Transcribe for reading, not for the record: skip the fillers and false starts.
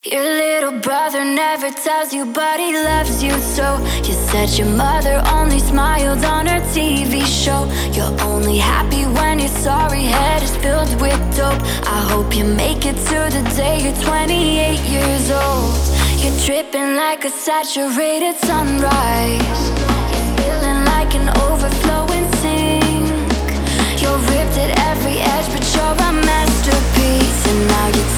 Your little brother never tells you, but he loves you so. You said your mother only smiled on her TV show. You're only happy when your sorry head is filled with dope. I hope you make it to the day you're 28 years old. You're dripping like a saturated sunrise. You're feeling like an overflowing sink. You're ripped at every edge, but you're a masterpiece. And now you're